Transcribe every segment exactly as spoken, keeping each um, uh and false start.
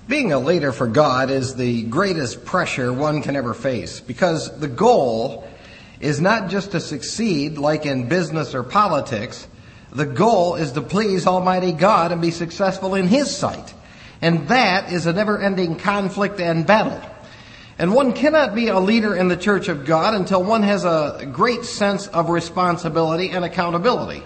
Being a leader for God is the greatest pressure one can ever face, because the goal is not just to succeed like in business or politics. The goal is to please Almighty God and be successful in His sight. And that is a never-ending conflict and battle. And one cannot be a leader in the church of God until one has a great sense of responsibility and accountability.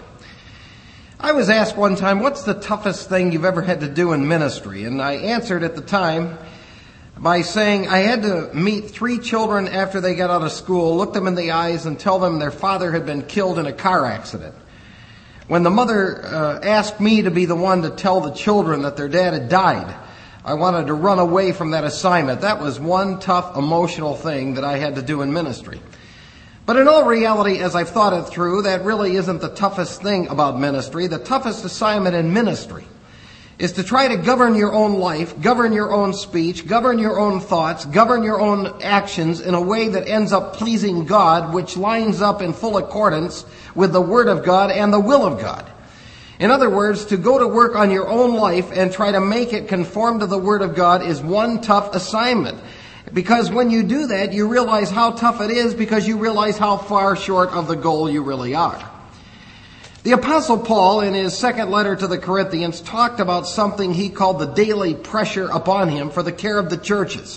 I was asked one time, what's the toughest thing you've ever had to do in ministry? And I answered at the time by saying I had to meet three children after they got out of school, look them in the eyes and tell them their father had been killed in a car accident. When the mother uh, asked me to be the one to tell the children that their dad had died, I wanted to run away from that assignment. That was one tough emotional thing that I had to do in ministry. But in all reality, as I've thought it through, that really isn't the toughest thing about ministry. The toughest assignment in ministry is to try to govern your own life, govern your own speech, govern your own thoughts, govern your own actions in a way that ends up pleasing God, which lines up in full accordance with the Word of God and the will of God. In other words, to go to work on your own life and try to make it conform to the Word of God is one tough assignment. Because when you do that, you realize how tough it is, because you realize how far short of the goal you really are. The Apostle Paul, in his second letter to the Corinthians, talked about something he called the daily pressure upon him for the care of the churches.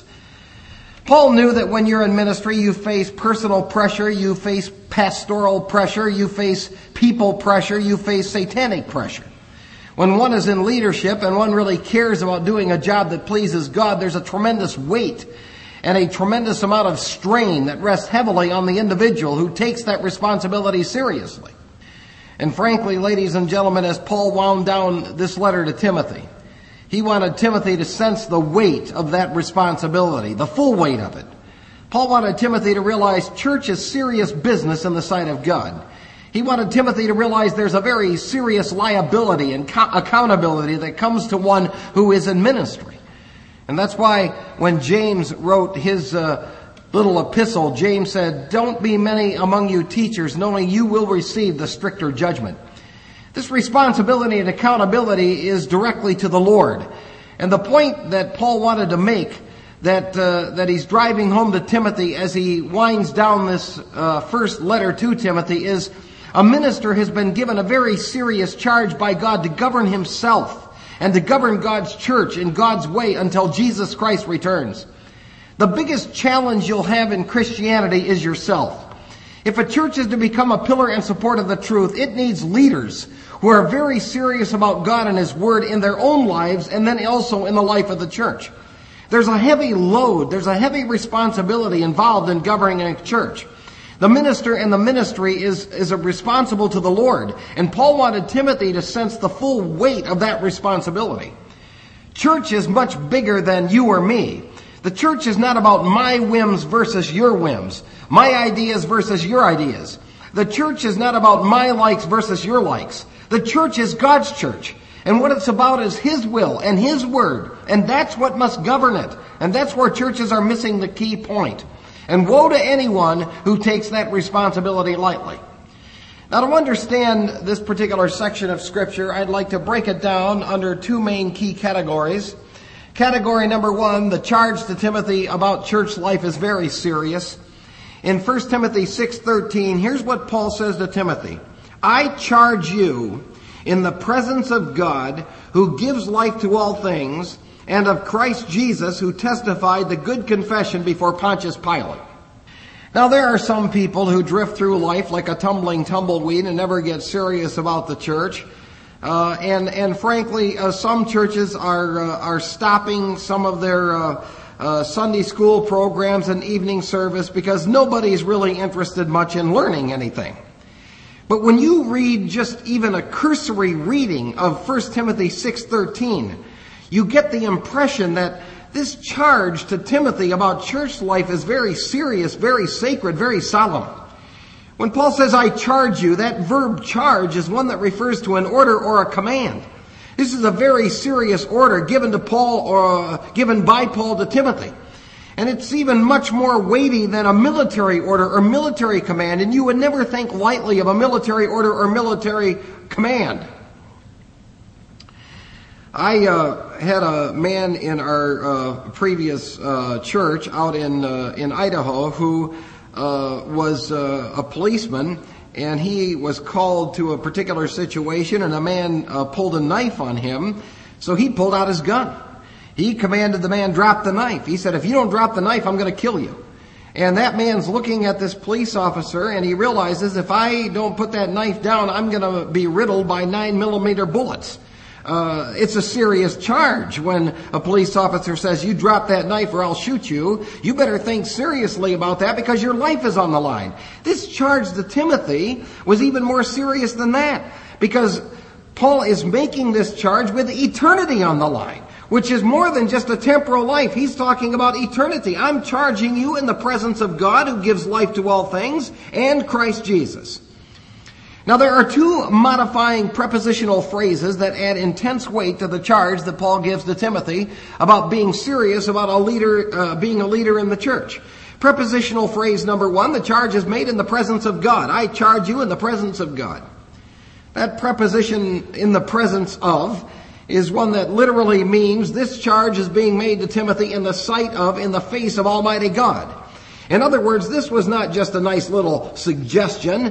Paul knew that when you're in ministry, you face personal pressure, you face pastoral pressure, you face people pressure, you face satanic pressure. When one is in leadership and one really cares about doing a job that pleases God, there's a tremendous weight and a tremendous amount of strain that rests heavily on the individual who takes that responsibility seriously. And frankly, ladies and gentlemen, as Paul wound down this letter to Timothy, he wanted Timothy to sense the weight of that responsibility, the full weight of it. Paul wanted Timothy to realize church is serious business in the sight of God. He wanted Timothy to realize there's a very serious liability and co- accountability that comes to one who is in ministry. And that's why when James wrote his uh, little epistle, James said, "Don't be many among you teachers, knowing you will receive the stricter judgment." This responsibility and accountability is directly to the Lord. And the point that Paul wanted to make, that uh, that he's driving home to Timothy as he winds down this uh, first letter to Timothy, is a minister has been given a very serious charge by God to govern himself and to govern God's church in God's way until Jesus Christ returns. The biggest challenge you'll have in Christianity is yourself. If a church is to become a pillar and support of the truth, it needs leaders who are very serious about God and His Word in their own lives and then also in the life of the church. There's a heavy load, there's a heavy responsibility involved in governing a church. The minister and the ministry is, is responsible to the Lord. And Paul wanted Timothy to sense the full weight of that responsibility. Church is much bigger than you or me. The church is not about my whims versus your whims, my ideas versus your ideas. The church is not about my likes versus your likes. The church is God's church. And what it's about is His will and His word. And that's what must govern it. And that's where churches are missing the key point. And woe to anyone who takes that responsibility lightly. Now, to understand this particular section of Scripture, I'd like to break it down under two main key categories. Category number one, the charge to Timothy about church life is very serious. In First Timothy six thirteen, here's what Paul says to Timothy. "I charge you in the presence of God, who gives life to all things, and of Christ Jesus, who testified the good confession before Pontius Pilate." Now, there are some people who drift through life like a tumbling tumbleweed and never get serious about the church. Uh, and, and frankly, uh, some churches are, uh, are stopping some of their, uh, uh, Sunday school programs and evening service because nobody's really interested much in learning anything. But when you read just even a cursory reading of First Timothy six thirteen, you get the impression that this charge to Timothy about church life is very serious, very sacred, very solemn. When Paul says, "I charge you," that verb charge is one that refers to an order or a command. This is a very serious order given to Paul, or uh, given by Paul to Timothy. And it's even much more weighty than a military order or military command, and you would never think lightly of a military order or military command. I uh, had a man in our uh, previous uh, church out in uh, in Idaho who uh, was uh, a policeman, and he was called to a particular situation, and a man uh, pulled a knife on him, so he pulled out his gun. He commanded the man, drop the knife. He said, if you don't drop the knife, I'm going to kill you. And that man's looking at this police officer, and he realizes, if I don't put that knife down, I'm going to be riddled by nine millimeter bullets. Uh, it's a serious charge when a police officer says, you drop that knife or I'll shoot you. You better think seriously about that because your life is on the line. This charge to Timothy was even more serious than that, because Paul is making this charge with eternity on the line, which is more than just a temporal life. He's talking about eternity. I'm charging you in the presence of God who gives life to all things and Christ Jesus. Now, there are two modifying prepositional phrases that add intense weight to the charge that Paul gives to Timothy about being serious about a leader, uh, being a leader in the church. Prepositional phrase number one, the charge is made in the presence of God. I charge you in the presence of God. That preposition, in the presence of, is one that literally means this charge is being made to Timothy in the sight of, in the face of Almighty God. In other words, this was not just a nice little suggestion,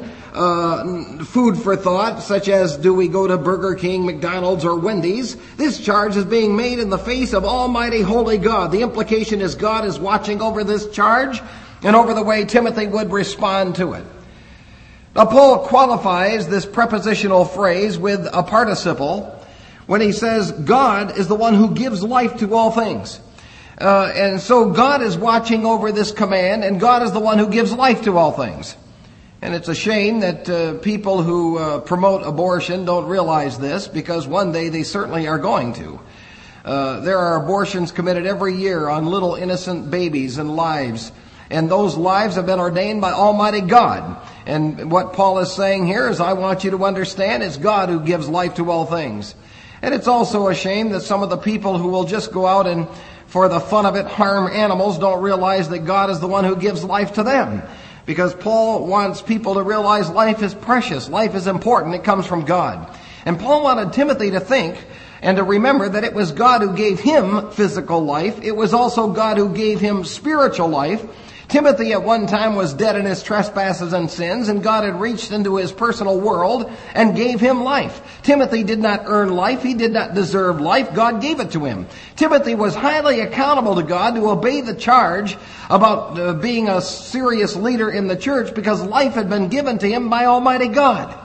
uh, food for thought, such as do we go to Burger King, McDonald's, or Wendy's. This charge is being made in the face of Almighty Holy God. The implication is God is watching over this charge and over the way Timothy would respond to it. Now, Paul qualifies this prepositional phrase with a participle when he says God is the one who gives life to all things. Uh, and so God is watching over this command, and God is the one who gives life to all things. And it's a shame that uh, people who uh, promote abortion don't realize this, because one day they certainly are going to. Uh, there are abortions committed every year on little innocent babies and lives, and those lives have been ordained by Almighty God. And what Paul is saying here is, I want you to understand it's God who gives life to all things. And it's also a shame that some of the people who will just go out and for the fun of it, harm animals, don't realize that God is the one who gives life to them. Because Paul wants people to realize life is precious, life is important, it comes from God. And Paul wanted Timothy to think and to remember that it was God who gave him physical life. It was also God who gave him spiritual life. Timothy at one time was dead in his trespasses and sins, and God had reached into his personal world and gave him life. Timothy did not earn life. He did not deserve life. God gave it to him. Timothy was highly accountable to God to obey the charge about uh, being a serious leader in the church, because life had been given to him by Almighty God.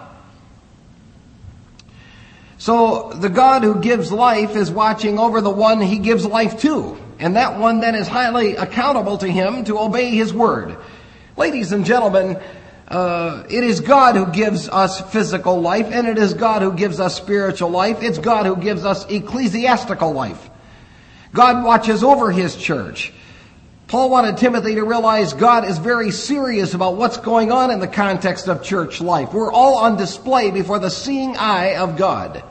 So the God who gives life is watching over the one he gives life to. And that one then is highly accountable to him to obey his word. Ladies and gentlemen, uh, it is God who gives us physical life, and it is God who gives us spiritual life. It's God who gives us ecclesiastical life. God watches over his church. Paul wanted Timothy to realize God is very serious about what's going on in the context of church life. We're all on display before the seeing eye of God.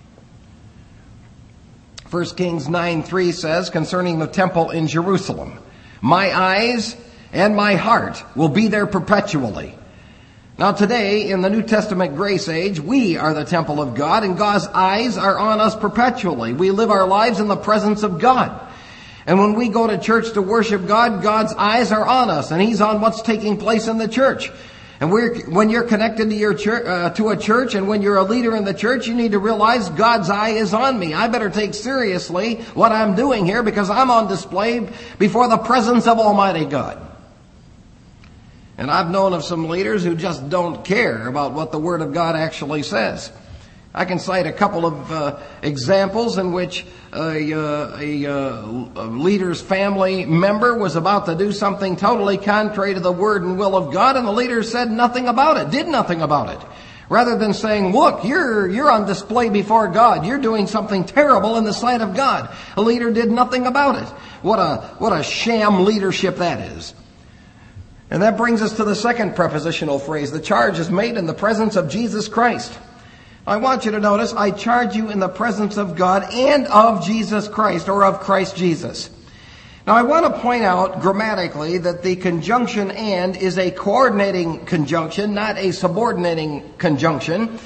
First Kings nine three says concerning the temple in Jerusalem, my eyes and my heart will be there perpetually. Now today, in the New Testament grace age, we are the temple of God, and God's eyes are on us perpetually. We live our lives in the presence of God. And when we go to church to worship God, God's eyes are on us, and He's on what's taking place in the church. And we're, when you're connected to your church, uh, to a church, and when you're a leader in the church, you need to realize God's eye is on me. I better take seriously what I'm doing here, because I'm on display before the presence of Almighty God. And I've known of some leaders who just don't care about what the Word of God actually says. I can cite a couple of uh, examples in which a, uh, a, uh, a leader's family member was about to do something totally contrary to the word and will of God, and the leader said nothing about it, did nothing about it. Rather than saying, look, you're you're on display before God. You're doing something terrible in the sight of God. The leader did nothing about it. What a what a sham leadership that is. And that brings us to the second prepositional phrase. The charge is made in the presence of Jesus Christ. I want you to notice, I charge you in the presence of God and of Jesus Christ, or of Christ Jesus. Now, I want to point out grammatically that the conjunction and is a coordinating conjunction, not a subordinating conjunction.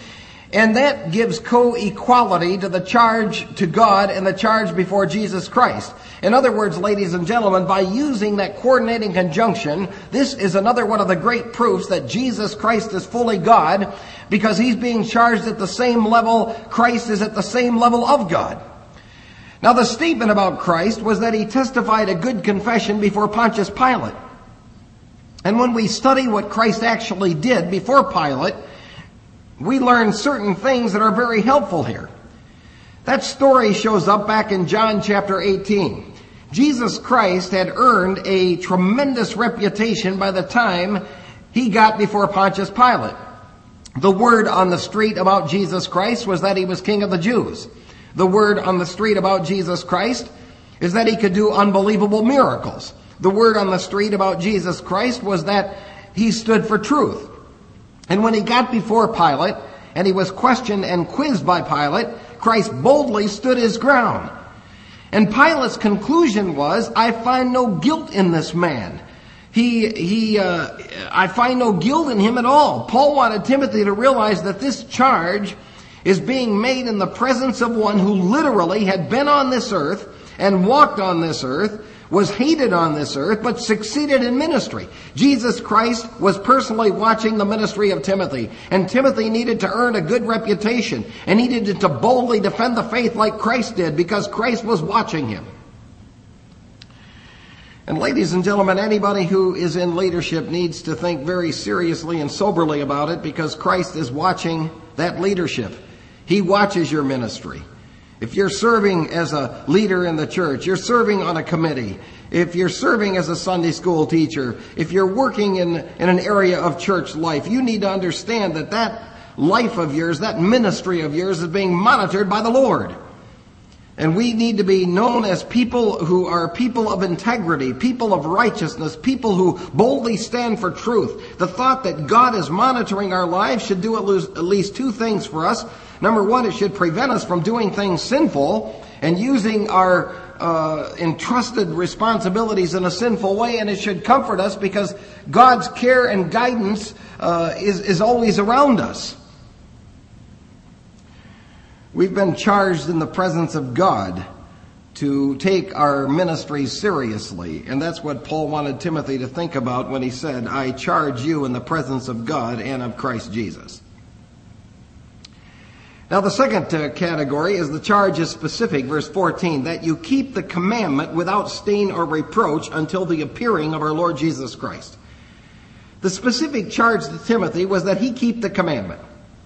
And that gives co-equality to the charge to God and the charge before Jesus Christ. In other words, ladies and gentlemen, by using that coordinating conjunction, this is another one of the great proofs that Jesus Christ is fully God, because he's being charged at the same level. Christ is at the same level of God. Now, the statement about Christ was that he testified a good confession before Pontius Pilate. And when we study what Christ actually did before Pilate, we learn certain things that are very helpful here. That story shows up back in John chapter eighteen. Jesus Christ had earned a tremendous reputation by the time he got before Pontius Pilate. The word on the street about Jesus Christ was that he was King of the Jews. The word on the street about Jesus Christ is that he could do unbelievable miracles. The word on the street about Jesus Christ was that he stood for truth. And when he got before Pilate, and he was questioned and quizzed by Pilate, Christ boldly stood his ground. And Pilate's conclusion was, I find no guilt in this man. He, he, uh, I find no guilt in him at all. Paul wanted Timothy to realize that this charge is being made in the presence of one who literally had been on this earth and walked on this earth, was hated on this earth, but succeeded in ministry. Jesus Christ was personally watching the ministry of Timothy, and Timothy needed to earn a good reputation, and he needed to boldly defend the faith like Christ did, because Christ was watching him. And ladies and gentlemen, anybody who is in leadership needs to think very seriously and soberly about it, because Christ is watching that leadership. He watches your ministry. If you're serving as a leader in the church, you're serving on a committee, if you're serving as a Sunday school teacher, if you're working in, in an area of church life, you need to understand that that life of yours, that ministry of yours is being monitored by the Lord. And we need to be known as people who are people of integrity, people of righteousness, people who boldly stand for truth. The thought that God is monitoring our lives should do at least two things for us. Number one, it should prevent us from doing things sinful and using our uh, entrusted responsibilities in a sinful way, and it should comfort us because God's care and guidance uh, is, is always around us. We've been charged in the presence of God to take our ministries seriously, and that's what Paul wanted Timothy to think about when he said, I charge you in the presence of God and of Christ Jesus. Now, the second uh, category is the charge is specific, verse fourteen, that you keep the commandment without stain or reproach until the appearing of our Lord Jesus Christ. The specific charge to Timothy was that he keep the commandment.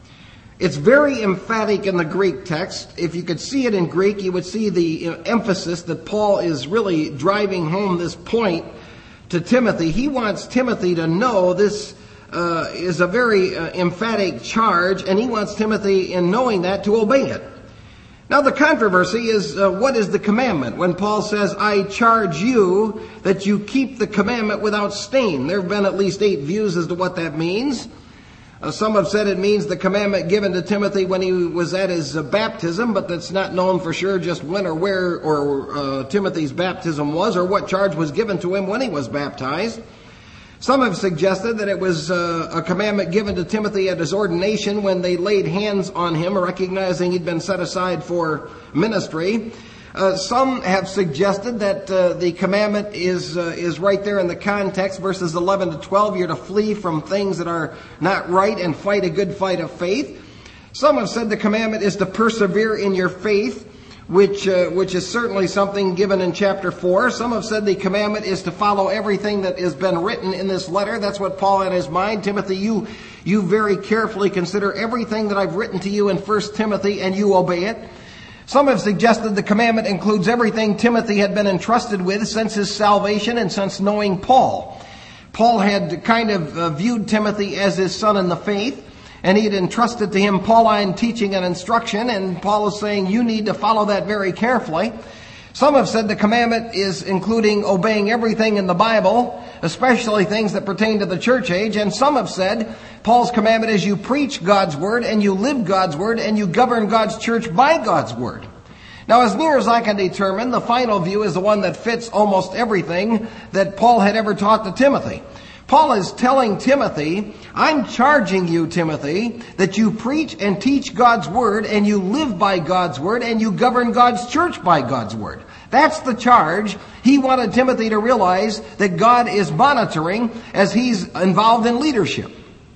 It's very emphatic in the Greek text. If you could see it in Greek, you would see the emphasis that Paul is really driving home this point to Timothy. He wants Timothy to know this Uh, is a very uh, emphatic charge, and he wants Timothy, in knowing that, to obey it. Now, the controversy is, uh, what is the commandment? When Paul says, I charge you that you keep the commandment without stain. There have been at least eight views as to what that means. Uh, some have said it means the commandment given to Timothy when he was at his uh, baptism, but that's not known for sure just when or where or uh, Timothy's baptism was, or what charge was given to him when he was baptized. Some have suggested that it was uh, a commandment given to Timothy at his ordination when they laid hands on him, recognizing he'd been set aside for ministry. Uh, some have suggested that uh, the commandment is uh, is right there in the context, verses eleven to twelve. You're to flee from things that are not right and fight a good fight of faith. Some have said the commandment is to persevere in your faith, which uh, which is certainly something given in chapter four. Some have said the commandment is to follow everything that has been written in this letter. That's what Paul had in his mind. Timothy, you you very carefully consider everything that I've written to you in First Timothy, and you obey it. Some have suggested the commandment includes everything Timothy had been entrusted with since his salvation and since knowing Paul. Paul had kind of uh, viewed Timothy as his son in the faith, and he had entrusted to him Pauline teaching and instruction, and Paul is saying you need to follow that very carefully. Some have said the commandment is including obeying everything in the Bible, especially things that pertain to the church age. And some have said Paul's commandment is you preach God's word and you live God's word and you govern God's church by God's word. Now, as near as I can determine, the final view is the one that fits almost everything that Paul had ever taught to Timothy. Paul is telling Timothy, I'm charging you, Timothy, that you preach and teach God's word, and you live by God's word, and you govern God's church by God's word. That's the charge. He wanted Timothy to realize that God is monitoring as he's involved in leadership.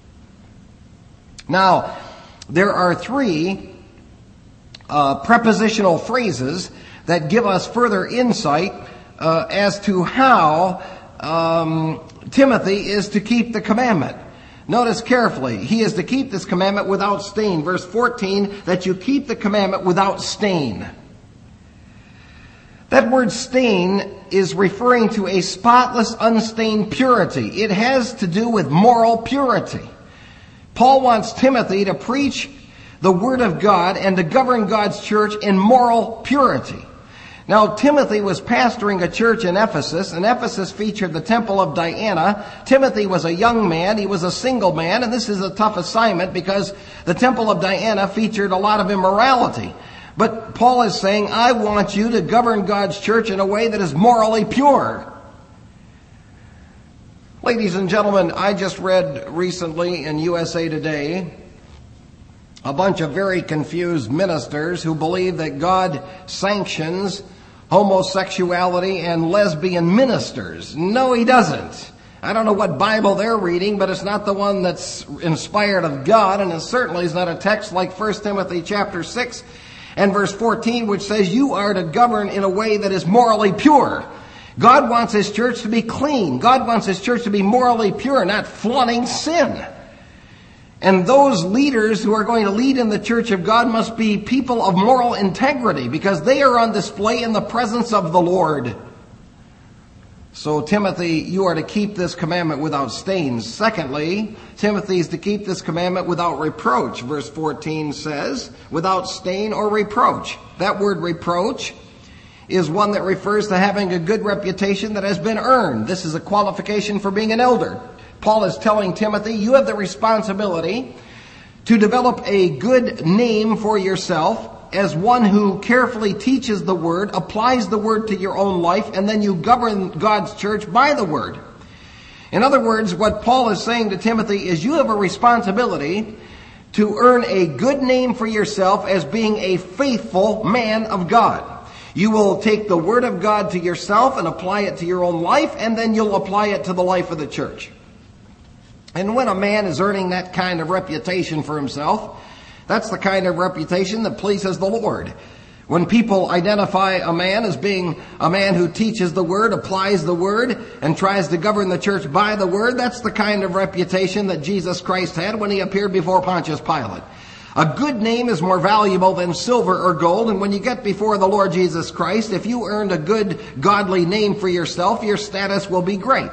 Now, there are three uh, prepositional phrases that give us further insight uh, as to how um, Timothy is to keep the commandment. Notice carefully, he is to keep this commandment without stain. Verse fourteen, that you keep the commandment without stain. That word stain is referring to a spotless, unstained purity. It has to do with moral purity. Paul wants Timothy to preach the word of God and to govern God's church in moral purity. Now, Timothy was pastoring a church in Ephesus, and Ephesus featured the temple of Diana. Timothy was a young man. He was a single man, and this is a tough assignment because the temple of Diana featured a lot of immorality. But Paul is saying, I want you to govern God's church in a way that is morally pure. Ladies and gentlemen, I just read recently in U S A Today a bunch of very confused ministers who believe that God sanctions homosexuality and lesbian ministers. No, he doesn't. I don't know what Bible they're reading, but it's not the one that's inspired of God, and it certainly is not a text like First Timothy chapter six and verse fourteen, which says you are to govern in a way that is morally pure. God wants his church to be clean. God wants his church to be morally pure, not flaunting sin. And those leaders who are going to lead in the church of God must be people of moral integrity, because they are on display in the presence of the Lord. So, Timothy, you are to keep this commandment without stains. Secondly, Timothy is to keep this commandment without reproach. Verse fourteen says, without stain or reproach. That word reproach is one that refers to having a good reputation that has been earned. This is a qualification for being an elder. Paul is telling Timothy, you have the responsibility to develop a good name for yourself as one who carefully teaches the word, applies the word to your own life, and then you govern God's church by the word. In other words, what Paul is saying to Timothy is you have a responsibility to earn a good name for yourself as being a faithful man of God. You will take the word of God to yourself and apply it to your own life, and then you'll apply it to the life of the church. And when a man is earning that kind of reputation for himself, that's the kind of reputation that pleases the Lord. When people identify a man as being a man who teaches the word, applies the word, and tries to govern the church by the word, that's the kind of reputation that Jesus Christ had when he appeared before Pontius Pilate. A good name is more valuable than silver or gold, and when you get before the Lord Jesus Christ, if you earned a good, godly name for yourself, your status will be great.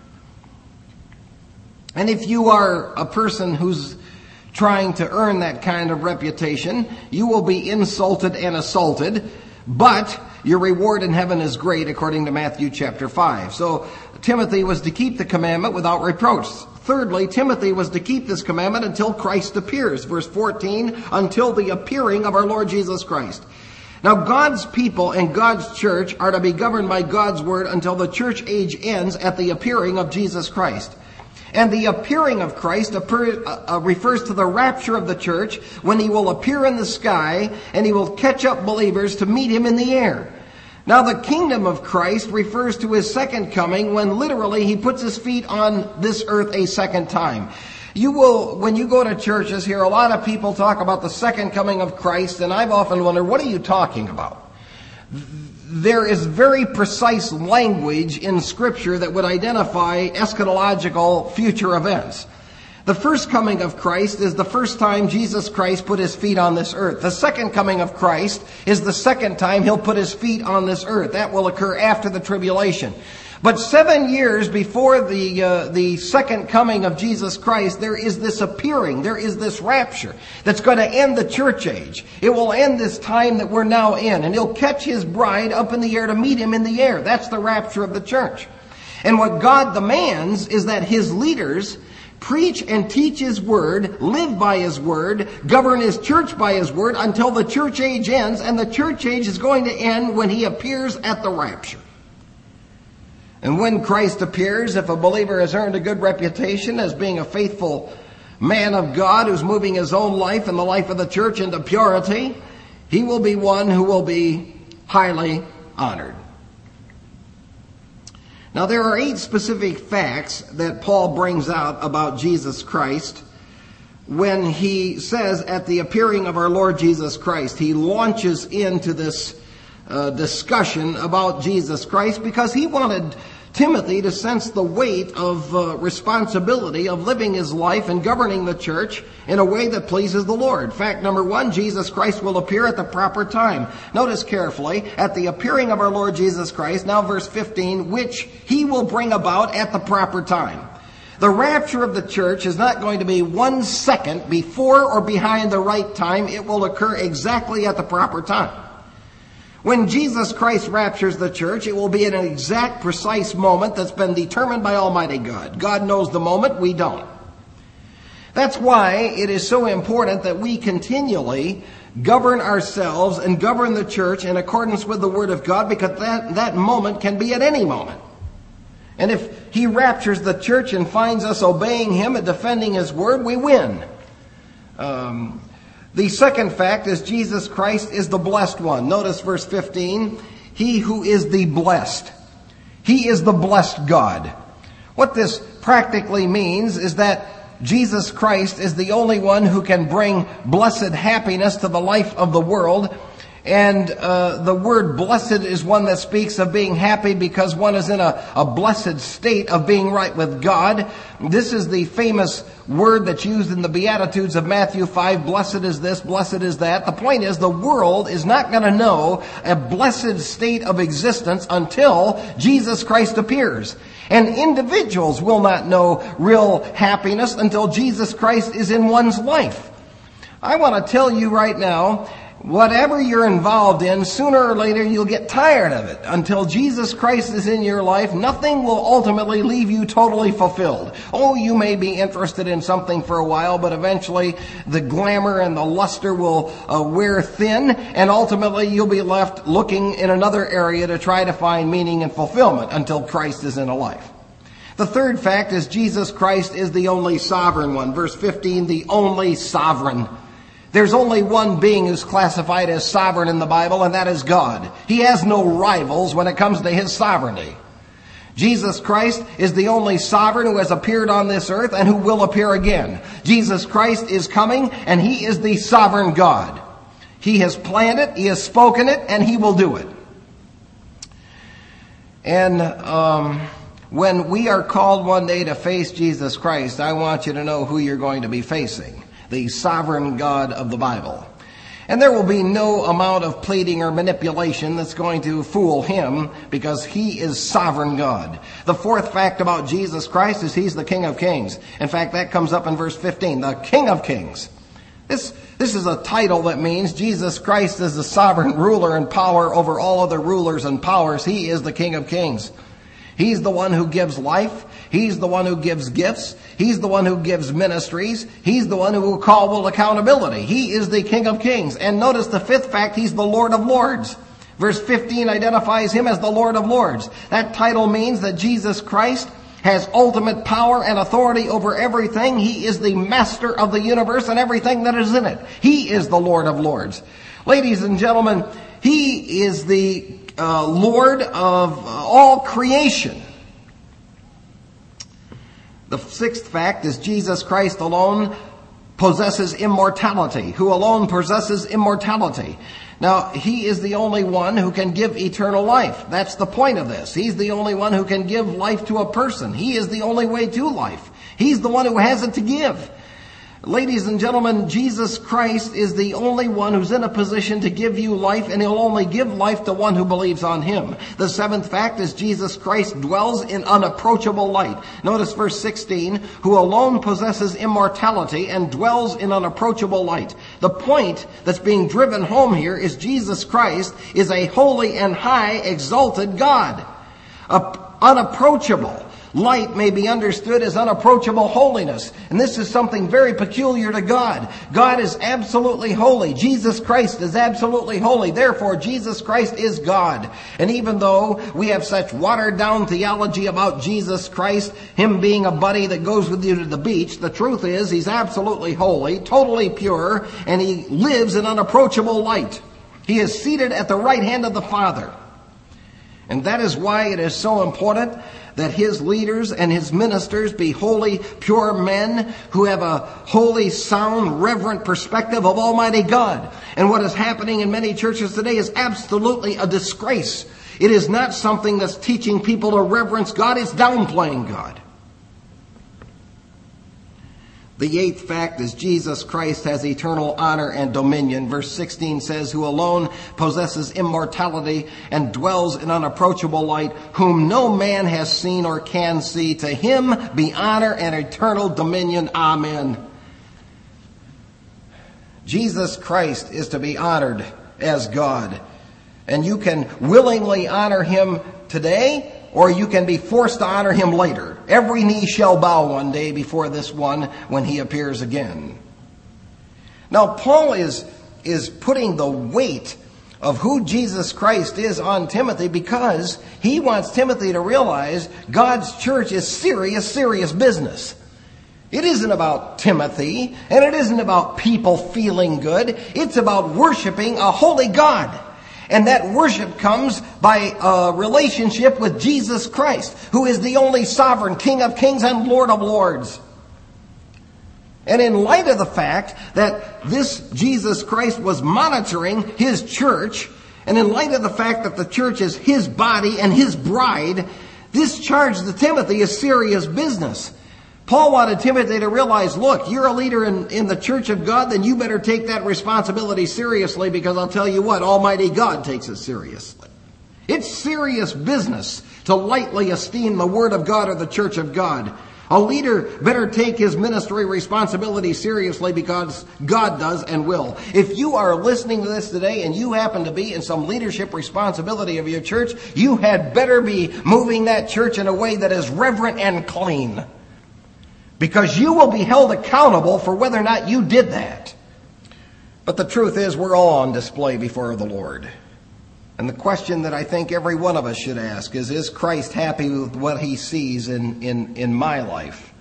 And if you are a person who's trying to earn that kind of reputation, you will be insulted and assaulted, but your reward in heaven is great, according to Matthew chapter five. So Timothy was to keep the commandment without reproach. Thirdly, Timothy was to keep this commandment until Christ appears. Verse fourteen, until the appearing of our Lord Jesus Christ. Now, God's people and God's church are to be governed by God's word until the church age ends at the appearing of Jesus Christ. And the appearing of Christ appear, uh, refers to the rapture of the church, when he will appear in the sky and he will catch up believers to meet him in the air. Now, the kingdom of Christ refers to his second coming, when literally he puts his feet on this earth a second time. You will, when you go to churches, hear a lot of people talk about the second coming of Christ, and I've often wondered, what are you talking about? There is very precise language in Scripture that would identify eschatological future events. The first coming of Christ is the first time Jesus Christ put his feet on this earth. The second coming of Christ is the second time he'll put his feet on this earth. That will occur after the tribulation. But seven years before the uh, the second coming of Jesus Christ, there is this appearing, there is this rapture that's going to end the church age. It will end this time that we're now in, and he'll catch his bride up in the air to meet him in the air. That's the rapture of the church. And what God demands is that his leaders preach and teach his word, live by his word, govern his church by his word until the church age ends, and the church age is going to end when he appears at the rapture. And when Christ appears, if a believer has earned a good reputation as being a faithful man of God who's moving his own life and the life of the church into purity, he will be one who will be highly honored. Now, there are eight specific facts that Paul brings out about Jesus Christ when he says at the appearing of our Lord Jesus Christ. He launches into this uh, discussion about Jesus Christ because he wanted Timothy to sense the weight of uh, responsibility of living his life and governing the church in a way that pleases the Lord. Fact number one, Jesus Christ will appear at the proper time. Notice carefully, at the appearing of our Lord Jesus Christ, now verse fifteen, which he will bring about at the proper time. The rapture of the church is not going to be one second before or behind the right time. It will occur exactly at the proper time. When Jesus Christ raptures the church, it will be at an exact, precise moment that's been determined by Almighty God. God knows the moment, we don't. That's why it is so important that we continually govern ourselves and govern the church in accordance with the Word of God, because that, that moment can be at any moment. And if he raptures the church and finds us obeying him and defending his word, we win. Um, the second fact is Jesus Christ is the blessed one. Notice verse fifteen. He who is the blessed. He is the blessed God. What this practically means is that Jesus Christ is the only one who can bring blessed happiness to the life of the world. And uh, the word blessed is one that speaks of being happy because one is in a, a blessed state of being right with God. This is the famous word that's used in the Beatitudes of Matthew five. Blessed is this, blessed is that. The point is, the world is not going to know a blessed state of existence until Jesus Christ appears. And individuals will not know real happiness until Jesus Christ is in one's life. I want to tell you right now, whatever you're involved in, sooner or later you'll get tired of it. Until Jesus Christ is in your life, nothing will ultimately leave you totally fulfilled. Oh, you may be interested in something for a while, but eventually the glamour and the luster will uh, wear thin, and ultimately you'll be left looking in another area to try to find meaning and fulfillment until Christ is in a life. The third fact is Jesus Christ is the only sovereign one. Verse fifteen, the only sovereign. There's only one being who's classified as sovereign in the Bible, and that is God. He has no rivals when it comes to his sovereignty. Jesus Christ is the only sovereign who has appeared on this earth and who will appear again. Jesus Christ is coming, and he is the sovereign God. He has planned it, he has spoken it, and he will do it. And um, when we are called one day to face Jesus Christ, I want you to know who you're going to be facing. The sovereign God of the Bible. And there will be no amount of pleading or manipulation that's going to fool him, because he is sovereign God. The fourth fact about Jesus Christ is he's the King of Kings. In fact, that comes up in verse fifteen, the King of Kings. This, this is a title that means Jesus Christ is the sovereign ruler and power over all other rulers and powers. He is the King of Kings. He's the one who gives life. He's the one who gives gifts. He's the one who gives ministries. He's the one who will call with accountability. He is the King of Kings. And notice the fifth fact, he's the Lord of Lords. Verse fifteen identifies him as the Lord of Lords. That title means that Jesus Christ has ultimate power and authority over everything. He is the master of the universe and everything that is in it. He is the Lord of Lords. Ladies and gentlemen, he is the uh, Lord of all creation. The sixth fact is Jesus Christ alone possesses immortality, who alone possesses immortality. Now, he is the only one who can give eternal life. That's the point of this. He's the only one who can give life to a person. He is the only way to life. He's the one who has it to give. Ladies and gentlemen, Jesus Christ is the only one who's in a position to give you life, and he'll only give life to one who believes on him. The seventh fact is Jesus Christ dwells in unapproachable light. Notice verse sixteen, who alone possesses immortality and dwells in unapproachable light. The point that's being driven home here is Jesus Christ is a holy and high exalted God. Uh, unapproachable. Light may be understood as unapproachable holiness. And this is something very peculiar to God. God is absolutely holy. Jesus Christ is absolutely holy. Therefore, Jesus Christ is God. And even though we have such watered down theology about Jesus Christ, him being a buddy that goes with you to the beach, the truth is he's absolutely holy, totally pure, and he lives in unapproachable light. He is seated at the right hand of the Father. And that is why it is so important that his leaders and his ministers be holy, pure men who have a holy, sound, reverent perspective of Almighty God. And what is happening in many churches today is absolutely a disgrace. It is not something that's teaching people to reverence God, it's downplaying God. The eighth fact is Jesus Christ has eternal honor and dominion. Verse sixteen says, who alone possesses immortality and dwells in unapproachable light, whom no man has seen or can see. To him be honor and eternal dominion. Amen. Jesus Christ is to be honored as God. And you can willingly honor him today, or you can be forced to honor him later. Every knee shall bow one day before this one when he appears again. Now, Paul is, is putting the weight of who Jesus Christ is on Timothy because he wants Timothy to realize God's church is serious, serious business. It isn't about Timothy, and it isn't about people feeling good. It's about worshiping a holy God. And that worship comes by a relationship with Jesus Christ, who is the only sovereign King of kings and Lord of lords. And in light of the fact that this Jesus Christ was monitoring his church, and in light of the fact that the church is his body and his bride, this charge to Timothy is serious business. Paul wanted Timothy to realize, look, you're a leader in, in the church of God, then you better take that responsibility seriously, because I'll tell you what, Almighty God takes it seriously. It's serious business to lightly esteem the Word of God or the church of God. A leader better take his ministry responsibility seriously, because God does and will. If you are listening to this today and you happen to be in some leadership responsibility of your church, you had better be moving that church in a way that is reverent and clean. Because you will be held accountable for whether or not you did that. But the truth is, we're all on display before the Lord. And the question that I think every one of us should ask is, is Christ happy with what he sees in, in, in my life?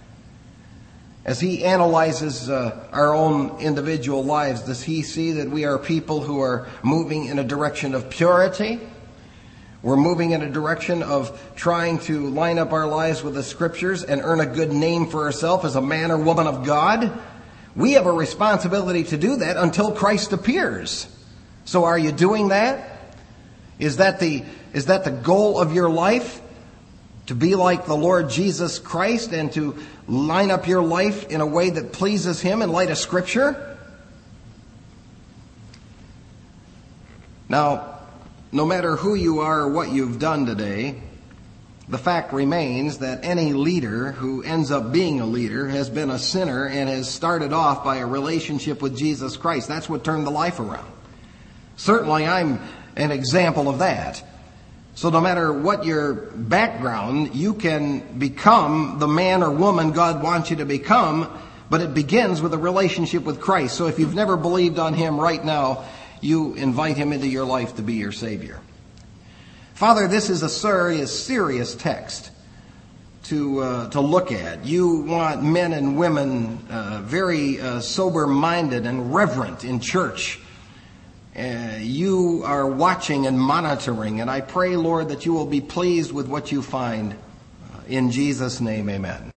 As he analyzes uh, our own individual lives, does he see that we are people who are moving in a direction of purity? We're moving in a direction of trying to line up our lives with the Scriptures and earn a good name for ourselves as a man or woman of God? We have a responsibility to do that until Christ appears. So are you doing that? Is that the, is that the goal of your life? To be like the Lord Jesus Christ and to line up your life in a way that pleases him in light of Scripture? Now, no matter who you are or what you've done today, the fact remains that any leader who ends up being a leader has been a sinner and has started off by a relationship with Jesus Christ. That's what turned the life around. Certainly, I'm an example of that. So no matter what your background, you can become the man or woman God wants you to become, but it begins with a relationship with Christ. So if you've never believed on him right now, you invite him into your life to be your Savior. Father, this is a serious, serious text to uh, to look at. You want men and women uh, very uh, sober-minded and reverent in church. Uh, you are watching and monitoring, and I pray, Lord, that you will be pleased with what you find. Uh, in Jesus' name, amen.